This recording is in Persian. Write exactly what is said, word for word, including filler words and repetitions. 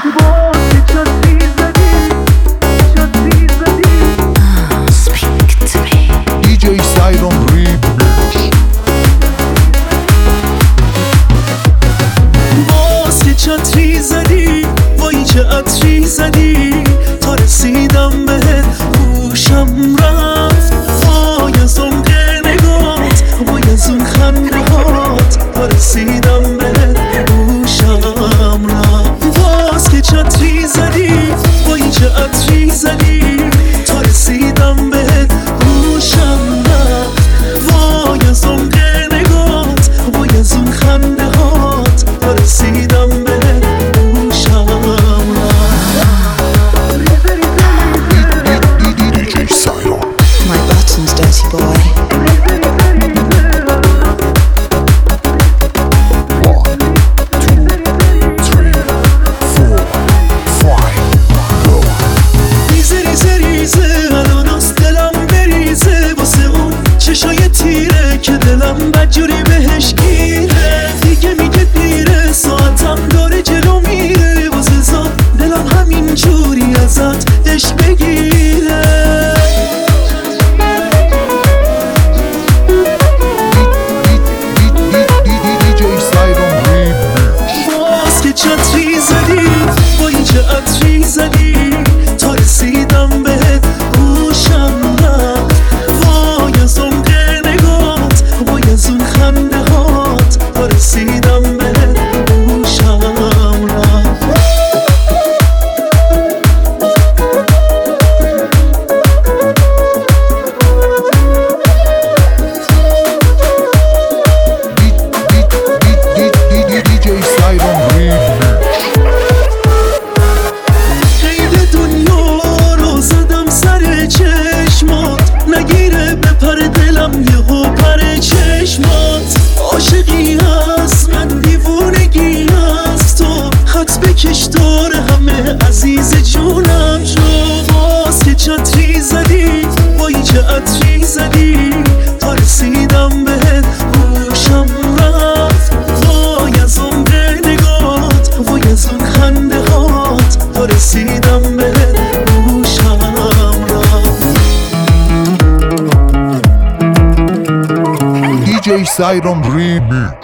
چتری زدی وای چه عطری زدی تا رسیدم بهت گوشم رفت وای از اون نگات وای از اون خندهات تا رسیدم بهت گوشم رفت باز که چتری زدی وای چه عطری زدی تا رسیدم بهت گوشم رفت وای از اون نگات وای از اون خندهات تا رسیدم دلم بدجوری بهش گیره دیگه میگه دیره ساعتم داره جلو میره واسه زاد دلم همین جوری ازت دش بگیره باز که چتری زدی وای چه عطری زدی تا رسیدم بهت گوشم رفت وای از اون از اون خنده هات تا رسیدم بهت گوشم رفت قید دنیا رو زدم سر چشمات نگیره بپر دلم یهو پره چشمات عاشقی هست من دیوونگی هست تو خط بکش داره همه عزیز جونم شو باز که چتری زدی وای چه عطری زدی تا رسیدم بهت گوشم رفت وای از اون نگات وای از اون خنده هات تا رسیدم بهت گوشم رفت دی جی Siron Remix.